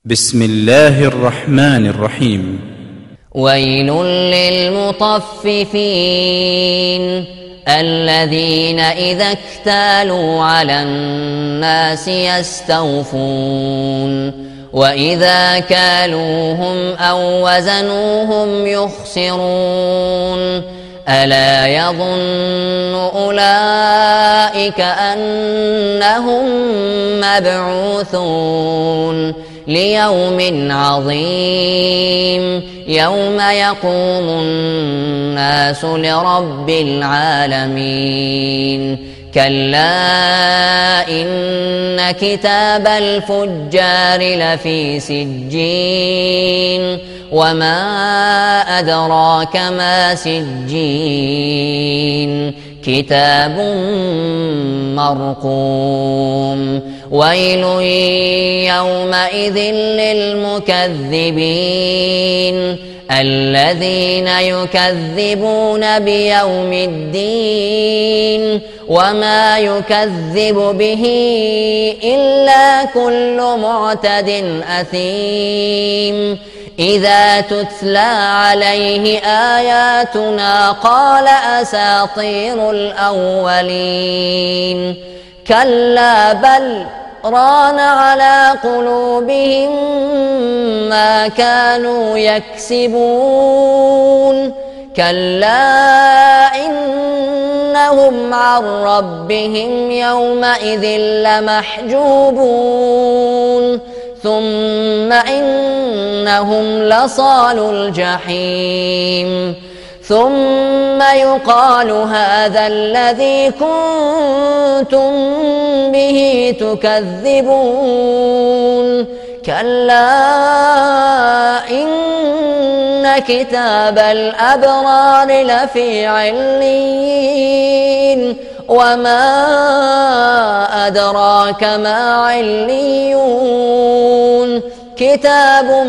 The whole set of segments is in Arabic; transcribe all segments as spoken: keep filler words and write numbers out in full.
بسم الله الرحمن الرحيم. ويل للمطففين الذين إذا اكتالوا على الناس يستوفون وإذا كالوهم أو وزنوهم يخسرون ألا يظن أولئك أنهم مبعوثون ليوم عظيم يوم يقوم الناس لرب العالمين كلا إن كتاب الفجار لفي سجين وما أدراك ما سجين كتاب مرقوم ويل يومئذ للمكذبين الذين يكذبون بيوم الدين وما يكذب به إلا كل معتد أثيم إذا تتلى عليه آياتنا قال أساطير الأولين كلا بل ران على قلوبهم ما كانوا يكسبون كلا إنهم عن ربهم يومئذ لمحجوبون ثم إنهم لصالو الجحيم ثم يقال هذا الذي كنتم به تكذبون كلا إن كتاب الأبرار لفي عليين وما أدراك ما عليون كتاب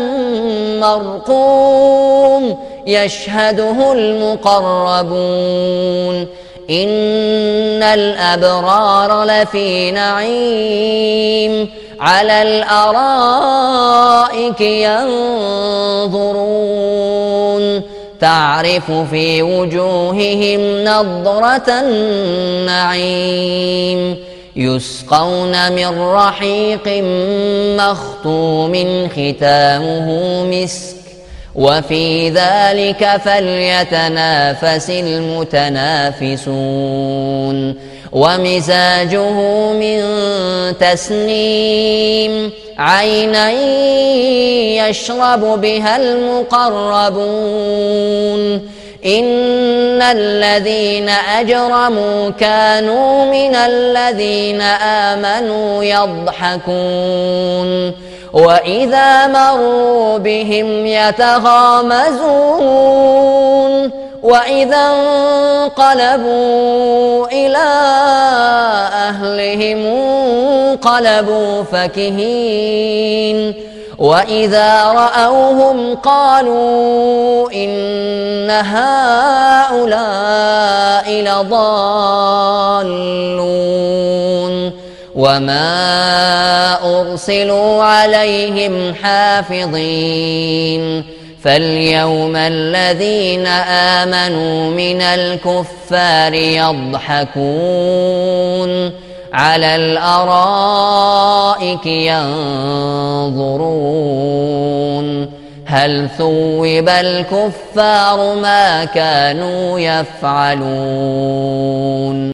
مرقوم يشهده المقربون إن الأبرار لفي نعيم على الأرائك ينظرون تعرف في وجوههم نضرة النعيم يسقون من رحيق مختوم ختامه مسك وفي ذلك فليتنافس المتنافسون ومزاجه من تسنيم عينا يشرب بها المقربون إن الذين أجرموا كانوا من الذين آمنوا يضحكون وإذا مروا بهم يتغامزون وإذا انقلبوا إلى أهلهم انقلبوا فكهين وإذا رأوهم قالوا إن هؤلاء لضالون وما أرسلوا عليهم حافظين فاليوم الذين آمنوا من الكفار يضحكون على الأرائك ينظرون هل ثوب الكفار ما كانوا يفعلون.